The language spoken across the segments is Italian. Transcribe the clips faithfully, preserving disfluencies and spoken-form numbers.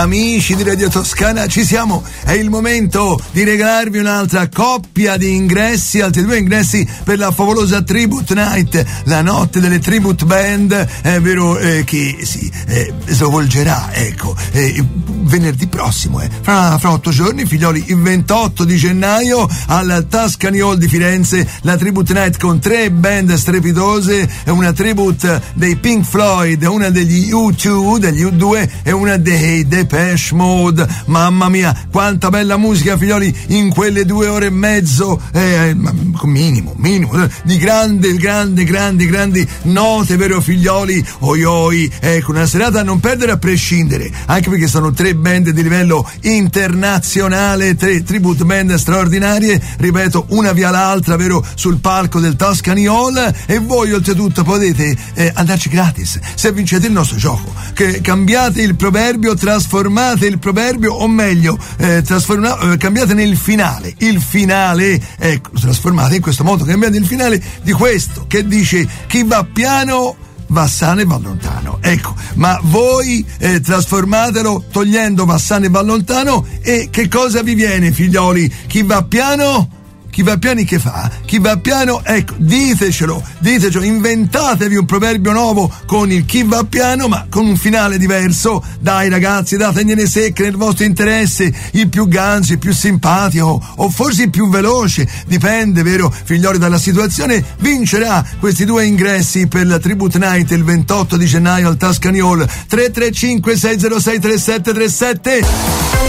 amici di Radio Toscana, ci siamo, è il momento di regalarvi un'altra coppia di ingressi, altri due ingressi per la favolosa Tribute Night, la notte delle Tribute Band, è vero, eh, che si eh, svolgerà, ecco, eh, venerdì prossimo, eh, fra, fra otto giorni, figlioli, il ventotto di gennaio al Tuscany Hall di Firenze, la Tribute Night con tre band strepitose, una tribute dei Pink Floyd, una degli U due, degli U due e una dei Depeche Mode. Mamma mia, quanta bella musica, figlioli, in quelle due ore e mezzo, eh, minimo, minimo, di grande, grande, grandi, grandi note, vero figlioli? Oi oi, ecco, una serata a non perdere a prescindere, anche perché sono tre band di livello internazionale, tre tribute band straordinarie, ripeto, una via l'altra, vero, sul palco del Tuscany Hall, e voi oltretutto potete eh, andarci gratis se vincete il nostro gioco, che cambiate il proverbio, trasformate il proverbio, o meglio eh, trasforma, eh, cambiate nel finale il finale, ecco, trasformate in questo modo, cambiate il finale di questo che dice: chi va piano va sano e va lontano. Ecco, ma voi eh, trasformatelo togliendo va sano e va lontano, e che cosa vi viene, figlioli? Chi va piano? Chi va piano che fa? Chi va piano, ecco, ditecelo, ditecelo, inventatevi un proverbio nuovo con il chi va piano, ma con un finale diverso. Dai ragazzi, dategliene secche nel vostro interesse, il più ganzo, il più simpatico, o forse il più veloce, dipende, vero, figlioli, dalla situazione, vincerà questi due ingressi per la Tribute Night il ventotto di gennaio al Tuscany Hall. Tre tre cinque sei zero sei tre sette tre sette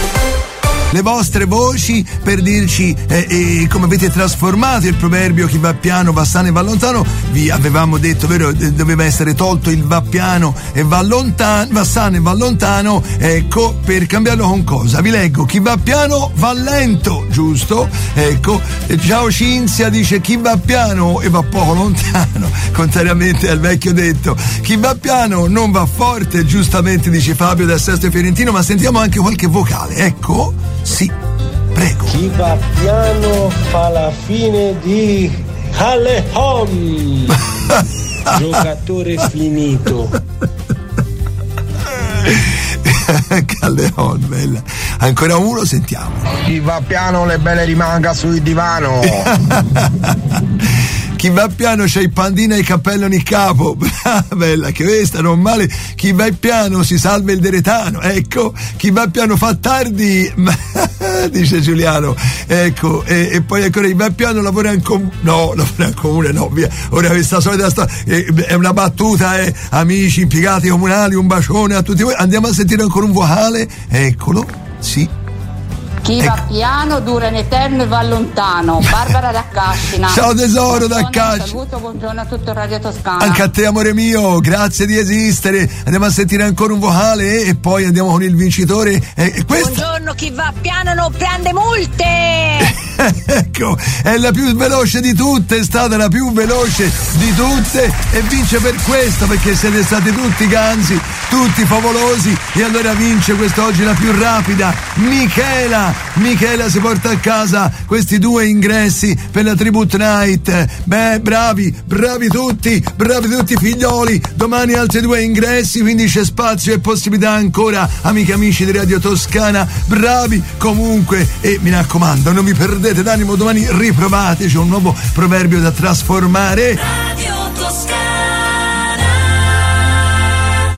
le vostre voci per dirci eh, eh, come avete trasformato il proverbio chi va piano va sano e va lontano. Vi avevamo detto, vero, doveva essere tolto il va piano e va lontano, va sano e va lontano, ecco, per cambiarlo con cosa? Vi leggo: chi va piano va lento, giusto? Ecco, ciao Cinzia dice chi va piano e va poco lontano, contrariamente al vecchio detto. Chi va piano non va forte, giustamente dice Fabio da Sesto Fiorentino, ma sentiamo anche qualche vocale, ecco. Sì, prego. Chi va piano fa la fine di Callejon. Giocatore finito. Callejon, bella. Ancora uno, sentiamo. Chi va piano le belle rimanga sul divano. Chi va piano c'ha il pandino e il cappello nel capo. Brava, bella, che questa non male. Chi va piano si salva il deretano, ecco. Chi va piano fa tardi, dice Giuliano, ecco. E, e poi ancora chi va piano lavora in comune, no, lavora in comune, no, via. Ora questa solita storia eh, è una battuta, eh. Amici impiegati comunali, un bacione a tutti voi. Andiamo a sentire ancora un vocale, eccolo, sì. Chi ecco. va piano dura in eterno e va lontano. Barbara da Cascina. Ciao tesoro da Cascina. Saluto, buongiorno a tutto Radio Toscana. Anche a te amore mio, grazie di esistere. Andiamo a sentire ancora un vocale e poi andiamo con il vincitore. E questo... Buongiorno, chi va piano non prende multe. Ecco, è la più veloce di tutte, è stata la più veloce di tutte e vince per questo, perché siete stati tutti ganzi, tutti favolosi, e allora vince quest'oggi la più rapida, Michela. Michela si porta a casa questi due ingressi per la Tribute Night. Beh, bravi, bravi tutti, bravi tutti figlioli. Domani altri due ingressi, quindi c'è spazio e possibilità ancora, amiche e amici di Radio Toscana. Bravi comunque, e mi raccomando, non vi perdete d'animo, domani riprovate, c'è un nuovo proverbio da trasformare. Radio